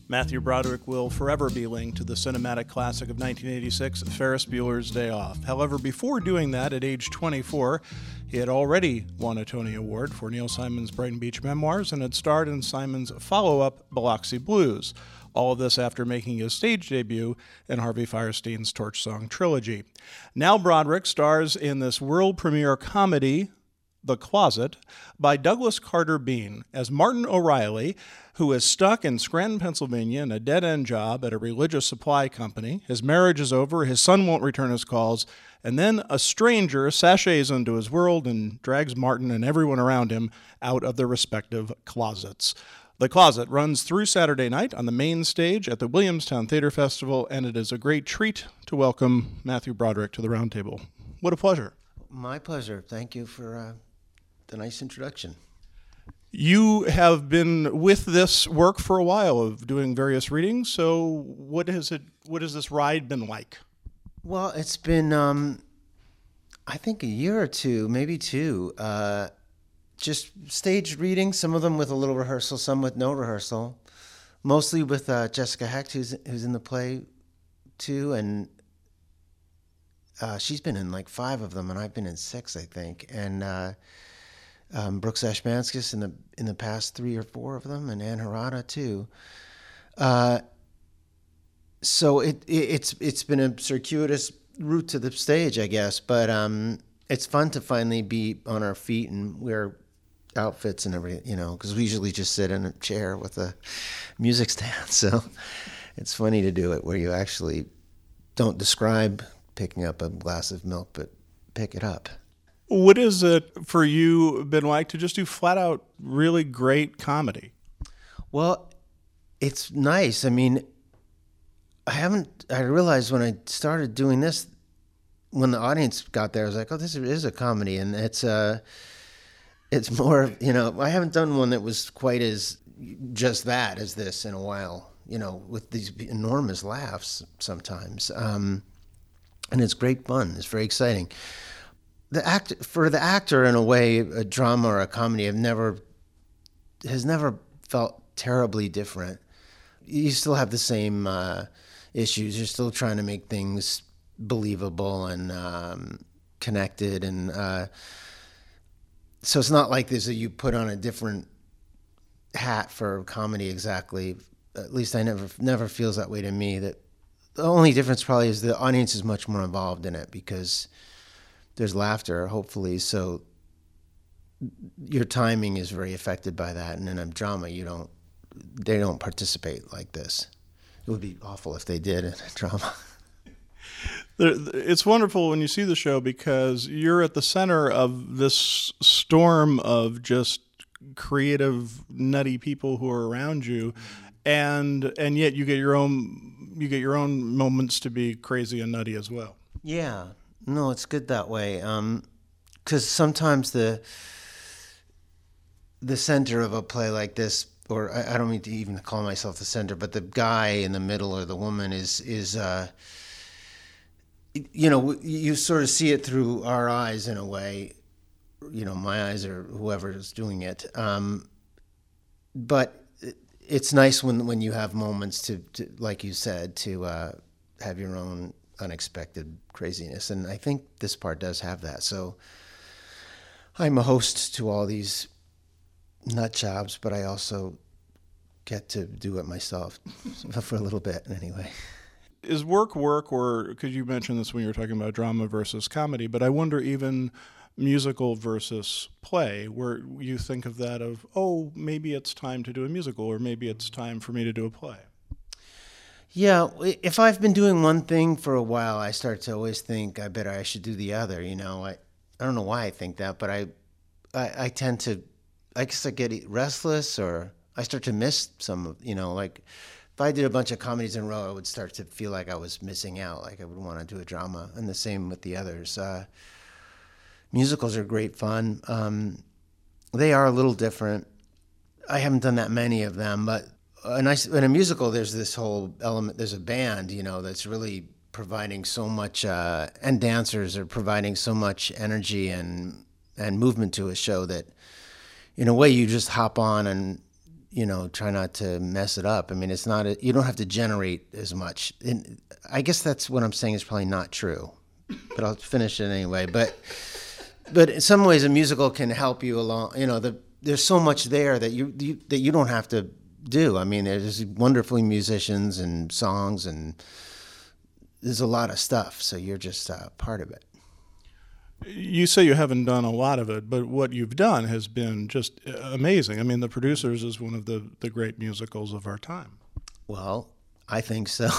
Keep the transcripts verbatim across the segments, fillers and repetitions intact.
Matthew Broderick will forever be linked to the cinematic classic of nineteen eighty-six, Ferris Bueller's Day Off. However, before doing that, at age twenty-four, he had already won a Tony Award for Neil Simon's Brighton Beach Memoirs and had starred in Simon's follow-up, Biloxi Blues. All of this after making his stage debut in Harvey Fierstein's Torch Song trilogy. Now Broderick stars in this world premiere comedy, The Closet, by Douglas Carter Beane as Martin O'Reilly, who is stuck in Scranton, Pennsylvania in a dead-end job at a religious supply company. His marriage is over, his son won't return his calls, and then a stranger sachets into his world and drags Martin and everyone around him out of their respective closets. The Closet runs through Saturday night on the main stage at the Williamstown Theater Festival, and it is a great treat to welcome Matthew Broderick to the roundtable. What a pleasure. My pleasure. Thank you for uh, the nice introduction. You have been with this work for a while of doing various readings, so what has it? What has this ride been like? Well, it's been, um, I think, a year or two, maybe two. Uh, just staged readings, some of them with a little rehearsal, some with no rehearsal. Mostly with uh, Jessica Hecht, who's who's in the play too, and uh, she's been in like five of them, and I've been in six, I think. And uh, um, Brooks Ashmanskas in the in the past three or four of them, and Ann Harada too. Uh, so it, it it's it's been a circuitous route to the stage, I guess, but um, it's fun to finally be on our feet and wear outfits and everything, you know, because we usually just sit in a chair with a music stand. So it's funny to do it where you actually don't describe picking up a glass of milk, but pick it up. What is it for you been like to just do flat out really great comedy? Well, it's nice. I mean, I haven't, I realized when I started doing this, when the audience got there, I was like, oh, this is a comedy. And it's, uh, it's more, you know, I haven't done one that was quite as just that as this in a while, you know, with these enormous laughs sometimes. Um, and it's great fun. It's very exciting. The act for the actor, in a way, a drama or a comedy have never, has never felt terribly different. You still have the same uh, issues. You're still trying to make things believable and um, connected, and uh, so it's not like this that you put on a different hat for comedy exactly. At least I never never feels that way to me. That the only difference probably is the audience is much more involved in it because there's laughter, hopefully. So your timing is very affected by that, and in a drama, you don't. They don't participate like this. It would be awful if they did in a drama. It's wonderful when you see the show because you're at the center of this storm of just creative, nutty people who are around you, and and yet you get your own you get your own moments to be crazy and nutty as well. Yeah, no, it's good that way. Um, because sometimes the the center of a play like this, or I, I don't mean to even call myself the center, but the guy in the middle or the woman is is. Uh, You know, you sort of see it through our eyes in a way, you know, my eyes or whoever is doing it. Um, but it's nice when, when you have moments to, to like you said, to uh, have your own unexpected craziness. And I think this part does have that. So I'm a host to all these nut jobs, but I also get to do it myself for a little bit anyway. Is work work, or because you mentioned this when you were talking about drama versus comedy, but I wonder even musical versus play, where you think of that of, oh, maybe it's time to do a musical, or maybe it's time for me to do a play. Yeah, if I've been doing one thing for a while, I start to always think, I bet I should do the other, you know. I, I don't know why I think that, but I, I, I tend to, I guess I get restless, or I start to miss some of, you know, like, if I did a bunch of comedies in a row, I would start to feel like I was missing out, like I would want to do a drama, and the same with the others. Uh, musicals are great fun. Um, they are a little different. I haven't done that many of them, but a nice, in a musical, there's this whole element, there's a band, you know, that's really providing so much, uh, and dancers are providing so much energy and, and movement to a show that, in a way, you just hop on and you know, try not to mess it up. I mean, it's not, a, you don't have to generate as much. And I guess that's what I'm saying is probably not true, but I'll finish it anyway. But, but in some ways a musical can help you along, you know, the, there's so much there that you, you that you don't have to do. I mean, there's wonderful musicians and songs, and there's a lot of stuff. So you're just uh, part of it. You say you haven't done a lot of it, but what you've done has been just amazing. I mean, The Producers is one of the, the great musicals of our time. Well, I think so.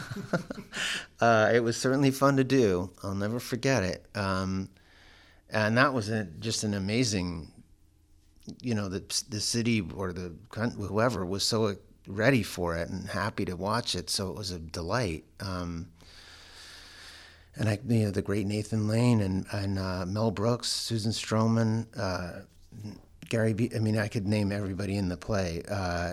uh, it was certainly fun to do. I'll never forget it. Um, and that was a, just an amazing, you know, the, the city or the whoever was so ready for it and happy to watch it. So it was a delight. Um, And I, you know, the great Nathan Lane and and uh, Mel Brooks, Susan Stroman, uh, Gary B. I mean, I could name everybody in the play. Uh,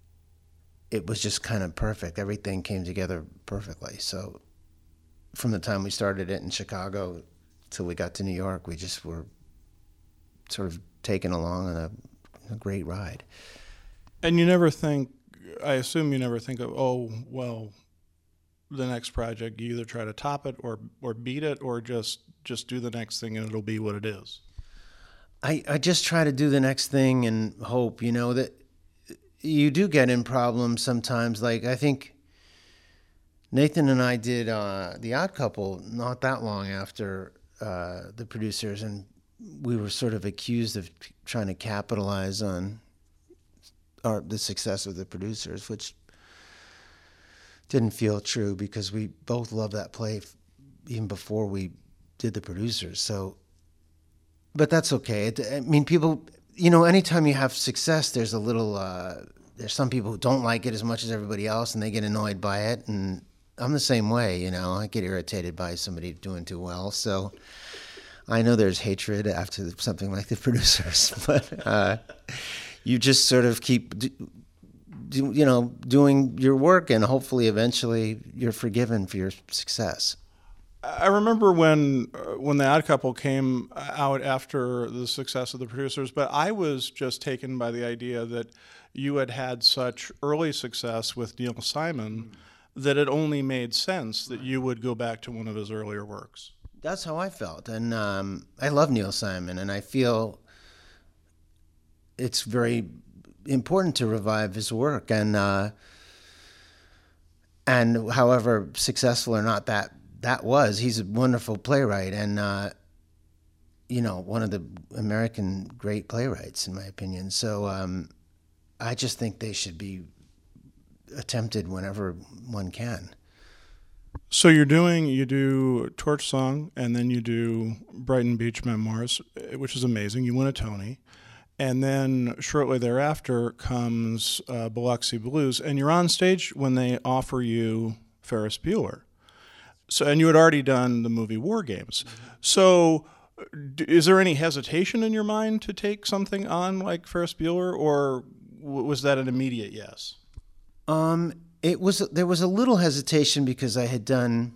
it was just kind of perfect. Everything came together perfectly. So, from the time we started it in Chicago till we got to New York, we just were sort of taken along on a, a great ride. And you never think, I assume you never think of, oh, well, the next project, you either try to top it or or beat it, or just just do the next thing and it'll be what it is. I, I just try to do the next thing and hope, you know, that you do get in problems sometimes. Like, I think Nathan and I did uh, The Odd Couple not that long after uh, The Producers, and we were sort of accused of trying to capitalize on our, the success of The Producers, which didn't feel true because we both loved that play even before we did The Producers. So, but that's okay. It, I mean, people, you know, anytime you have success, there's a little, uh, there's some people who don't like it as much as everybody else and they get annoyed by it. And I'm the same way, you know, I get irritated by somebody doing too well. So I know there's hatred after something like The Producers, but uh, you just sort of keep... Do, you know, doing your work, and hopefully eventually you're forgiven for your success. I remember when uh, when The Odd Couple came out after the success of The Producers, but I was just taken by the idea that you had had such early success with Neil Simon that it only made sense that you would go back to one of his earlier works. That's how I felt, and um, I love Neil Simon, and I feel it's very important to revive his work, and uh, and however successful or not that that was, he's a wonderful playwright, and uh, you know, one of the American great playwrights in my opinion. So um, I just think they should be attempted whenever one can. So you're doing you do Torch Song, and then you do Brighton Beach Memoirs, which is amazing. You win a Tony. And then shortly thereafter comes uh, Biloxi Blues, and you're on stage when they offer you Ferris Bueller. So, and you had already done the movie War Games. So, d- is there any hesitation in your mind to take something on like Ferris Bueller, or w- was that an immediate yes? Um, it was. There was a little hesitation because I had done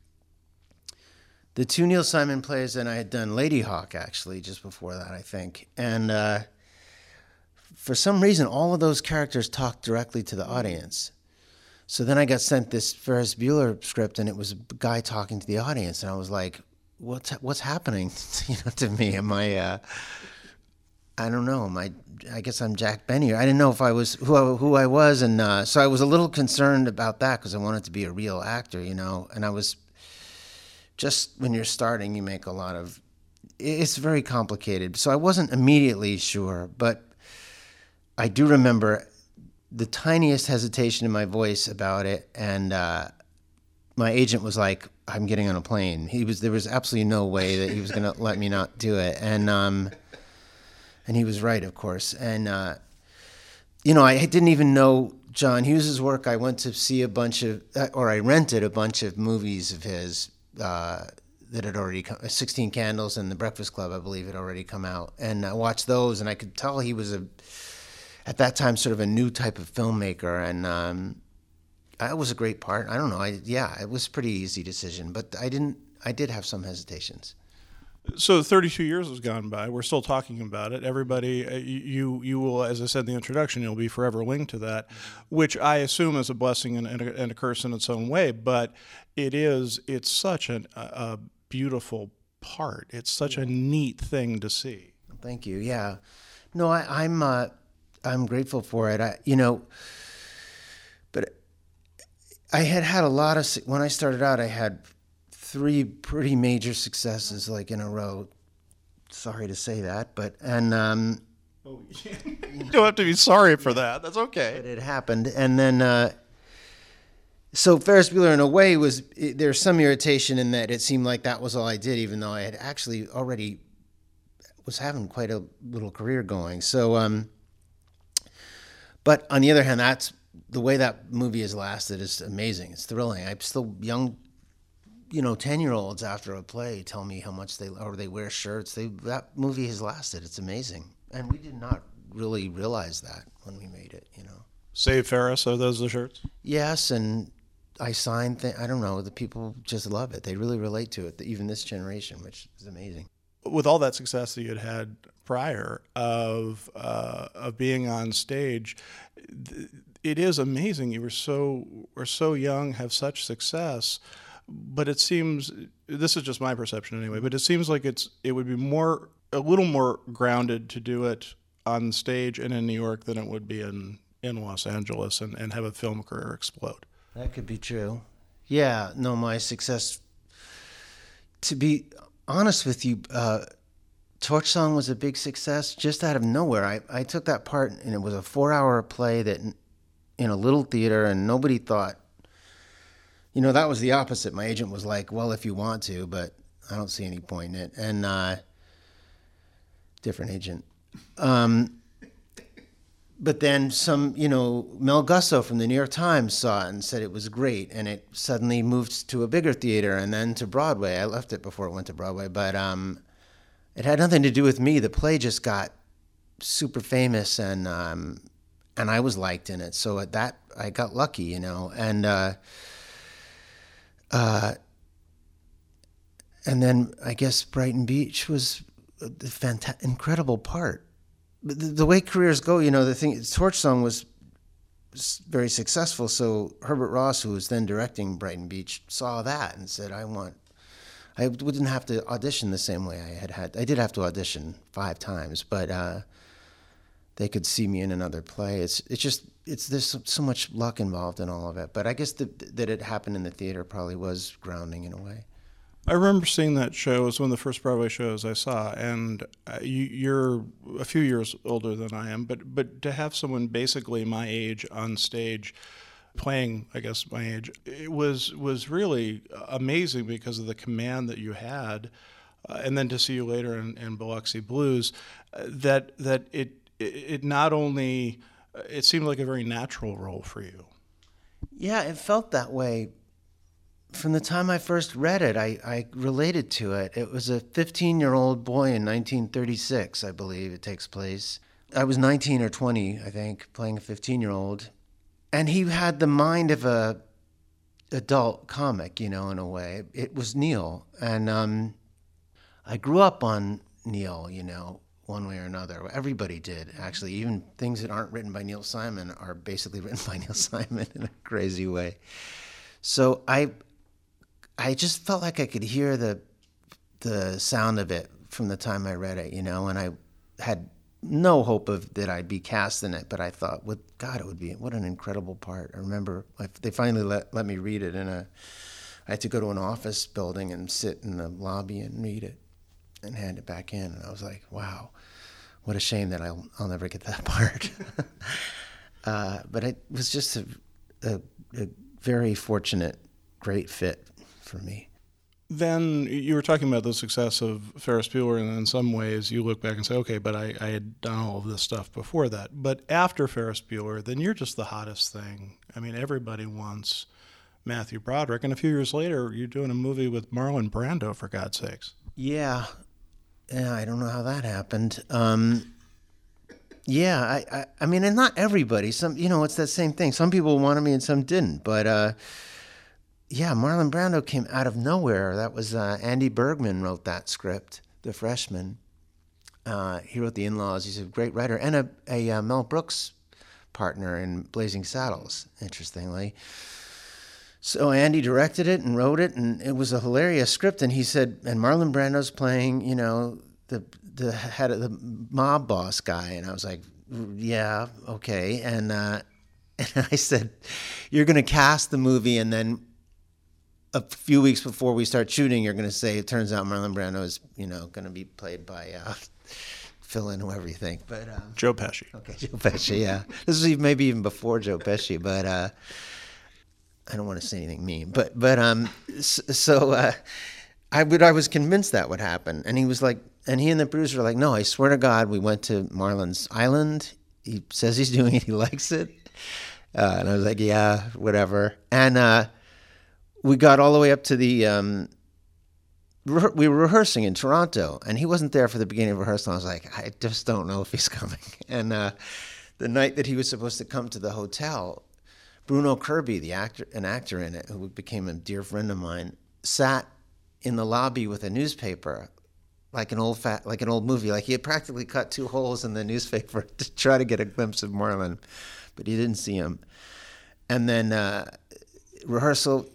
the two Neil Simon plays, and I had done Lady Hawk actually just before that, I think. And uh, for some reason, all of those characters talked directly to the audience. So then I got sent this Ferris Bueller script, and it was a guy talking to the audience, and I was like, "What's what's happening, you know, to me? Am I? Uh, I don't know. Am I? I guess I'm Jack Benny. I didn't know if I was who I, who I was, and uh, so I was a little concerned about that because I wanted to be a real actor, you know, and I was." Just when you're starting, you make a lot of, it's very complicated. So I wasn't immediately sure, but I do remember the tiniest hesitation in my voice about it. And uh, my agent was like, I'm getting on a plane. He was, there was absolutely no way that he was going to let me not do it. And, um, and he was right, of course. And, uh, you know, I didn't even know John Hughes's work. I went to see a bunch of, or I rented a bunch of movies of his, Uh, that had already come, sixteen Candles and The Breakfast Club, I believe, had already come out. And I watched those, and I could tell he was, a, at that time, sort of a new type of filmmaker. And um, it was a great part. I don't know. I, yeah, it was a pretty easy decision. But I didn't. I did have some hesitations. So thirty-two years has gone by. We're still talking about it. Everybody, uh, you you will, as I said in the introduction, you'll be forever linked to that, which I assume is a blessing and, and, a, and a curse in its own way. But it is, it's such an, a, a beautiful part. It's such a neat thing to see. Thank you. Yeah. No, I, I'm uh, I'm grateful for it. I, you know, but I had had a lot of, when I started out, I had three pretty major successes like in a row. Sorry to say that, but, and, um, oh, yeah. You don't have to be sorry for that. That's okay. But it happened. And then, uh, so Ferris Bueller in a way was, it, there's some irritation in that it seemed like that was all I did, even though I had actually already was having quite a little career going. So, um, but on the other hand, that's the way that movie has lasted is amazing. It's thrilling. I'm still young, you know, ten-year-olds after a play tell me how much they, or they wear shirts. They, that movie has lasted. It's amazing. And we did not really realize that when we made it, you know. Save Ferris, are those the shirts? Yes, and I signed, th- I don't know, the people just love it. They really relate to it, even this generation, which is amazing. With all that success that you had had prior of uh, of being on stage, th- it is amazing. You were so were so young, have such success, but it seems, this is just my perception anyway, but it seems like it's it would be more a little more grounded to do it on stage and in New York than it would be in, in Los Angeles and, and have a film career explode. That could be true. Yeah, no, my success, to be honest with you, uh, Torch Song was a big success just out of nowhere. I, I took that part, and it was a four-hour play that in, in a little theater, and nobody thought, you know, that was the opposite. My agent was like, well, if you want to, but I don't see any point in it. And uh, different agent. Um, but then some, you know, Mel Gusso from the New York Times saw it and said it was great, and it suddenly moved to a bigger theater and then to Broadway. I left it before it went to Broadway, but um, it had nothing to do with me. The play just got super famous, and um, and I was liked in it. So at that, I got lucky, you know, and uh, uh, and then I guess Brighton Beach was a fanta- incredible part. The, the way careers go, you know, the thing, Torch Song was very successful. So Herbert Ross, who was then directing Brighton Beach, saw that and said, I want, I wouldn't have to audition the same way I had had. I did have to audition five times, but uh, they could see me in another play. It's it's just, it's there's so, so much luck involved in all of it. But I guess the, that it happened in the theater probably was grounding in a way. I remember seeing that show. It was one of the first Broadway shows I saw, and uh, you, you're a few years older than I am, but but to have someone basically my age on stage playing, I guess, my age, it was was really amazing because of the command that you had, uh, and then to see you later in, in Biloxi Blues, uh, that that it, it it not only, it seemed like a very natural role for you. Yeah, it felt that way. From the time I first read it, I, I related to it. It was a fifteen-year-old boy in nineteen thirty-six, I believe it takes place. I was nineteen or twenty, I think, playing a fifteen-year-old. And he had the mind of a adult comic, you know, in a way. It was Neil. And um, I grew up on Neil, you know, one way or another. Everybody did, actually. Even things that aren't written by Neil Simon are basically written by Neil Simon in a crazy way. So I... I just felt like I could hear the the sound of it from the time I read it, you know, and I had no hope of that I'd be cast in it, but I thought, well, God, it would be, what an incredible part. I remember they finally let, let me read it in a, I had to go to an office building and sit in the lobby and read it and hand it back in. And I was like, wow, what a shame that I'll, I'll never get that part. uh, but it was just a, a, a very fortunate, great fit for me. Then you were talking about the success of Ferris Bueller, and in some ways you look back and say, okay, but I, I had done all of this stuff before that. But after Ferris Bueller, then you're just the hottest thing. I mean, everybody wants Matthew Broderick, and a few years later, you're doing a movie with Marlon Brando, for God's sakes. Yeah. Yeah, I don't know how that happened. Um, yeah, I, I, I mean, and not everybody. Some, you know, it's that same thing. Some people wanted me and some didn't, but... Uh, Yeah, Marlon Brando came out of nowhere. That was uh, Andy Bergman wrote that script. The Freshman. Uh, he wrote The In-Laws. He's a great writer and a, a uh, Mel Brooks partner in Blazing Saddles, interestingly. So Andy directed it and wrote it, and it was a hilarious script. And he said, and Marlon Brando's playing, you know, the the head of the mob boss guy. And I was like, yeah, okay. And, uh, and I said, you're going to cast the movie, and then a few weeks before we start shooting, you're going to say, it turns out Marlon Brando is, you know, going to be played by, uh, fill in whoever you think. But um, Joe Pesci. Okay, Joe Pesci, yeah. This was even, maybe even before Joe Pesci, but uh, I don't want to say anything mean. But, but um, so uh, I would, I was convinced that would happen. And he was like, and he and the producer were like, no, I swear to God, we went to Marlon's island. He says he's doing it. He likes it. Uh, and I was like, yeah, whatever. And uh, we got all the way up to the, um, re- we were rehearsing in Toronto, and he wasn't there for the beginning of rehearsal. I was like, I just don't know if he's coming. And uh, the night that he was supposed to come to the hotel, Bruno Kirby, the actor, an actor in it, who became a dear friend of mine, sat in the lobby with a newspaper, like an old fat, like an old movie. Like he had practically cut two holes in the newspaper to try to get a glimpse of Marlon, but he didn't see him. And then uh, rehearsal,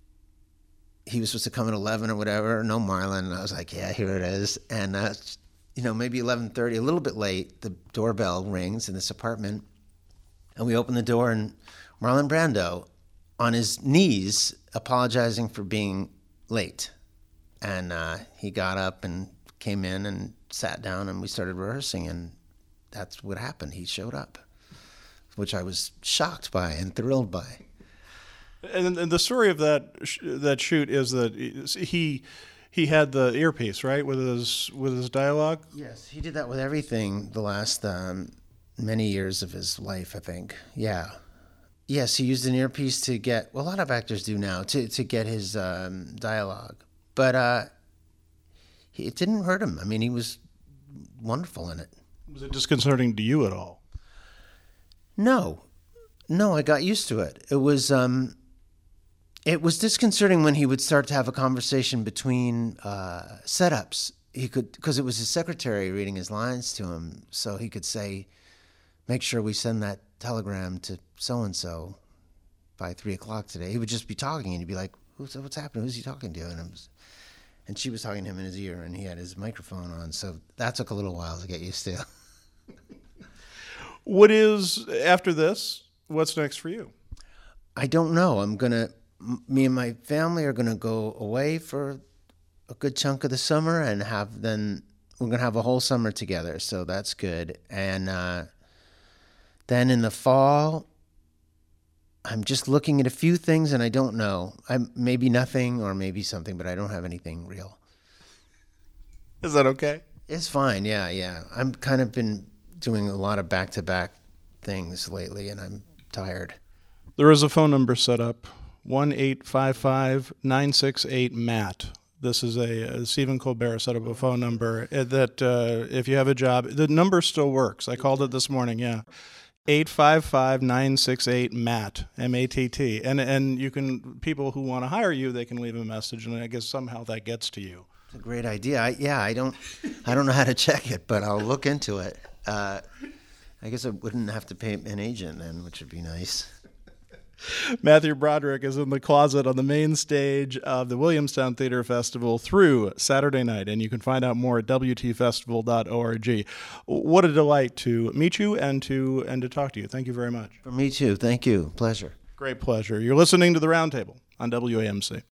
he was supposed to come at eleven or whatever. No Marlon. And I was like, yeah, here it is. And uh, you know, maybe eleven thirty, a little bit late. The doorbell rings in this apartment, and we open the door, and Marlon Brando, on his knees, apologizing for being late. And uh, he got up and came in and sat down, and we started rehearsing, and that's what happened. He showed up, which I was shocked by and thrilled by. And, and the story of that sh- that shoot is that he he had the earpiece, right, with his with his dialogue. Yes, he did that with everything the last um, many years of his life, I think. Yeah. Yes, he used an earpiece to get, well, a lot of actors do now, to, to get his um, dialogue. But uh, he, it didn't hurt him. I mean, he was wonderful in it. Was it disconcerting to you at all? No. No, I got used to it. It was um, it was disconcerting when he would start to have a conversation between uh, setups. He could, because it was his secretary reading his lines to him, so he could say, make sure we send that telegram to so-and-so by three o'clock today. He would just be talking, and he'd be like, Who's, what's happening? Who's he talking to? And, it was, and she was talking to him in his ear, and he had his microphone on. So that took a little while to get used to. What is, after this, what's next for you? I don't know. I'm going to, me and my family are going to go away for a good chunk of the summer, and have then, we're going to have a whole summer together. So that's good. And uh, then in the fall, I'm just looking at a few things, and I don't know. I'm maybe nothing or maybe something, but I don't have anything real. Is that okay? It's fine. Yeah, yeah. I'm kind of been doing a lot of back-to-back things lately, and I'm tired. There is a phone number set up, one eight five five nine six eight M A T. This is a, a Stephen Colbert set up a phone number that uh, if you have a job, the number still works. I called it this morning, yeah. eight five five nine six eight M A T, M A T T. And and you can, people who want to hire you, they can leave a message, and I guess somehow that gets to you. It's a great idea. I, yeah, I don't I don't know how to check it, but I'll look into it. Uh, I guess I wouldn't have to pay an agent then, which would be nice. Matthew Broderick is in the closet on the main stage of the Williamstown Theater Festival through Saturday night, and you can find out more at W T festival dot org. What a delight to meet you and to and to talk to you. Thank you very much. For me too. Thank you. Pleasure. Great pleasure. You're listening to The Roundtable on W A M C.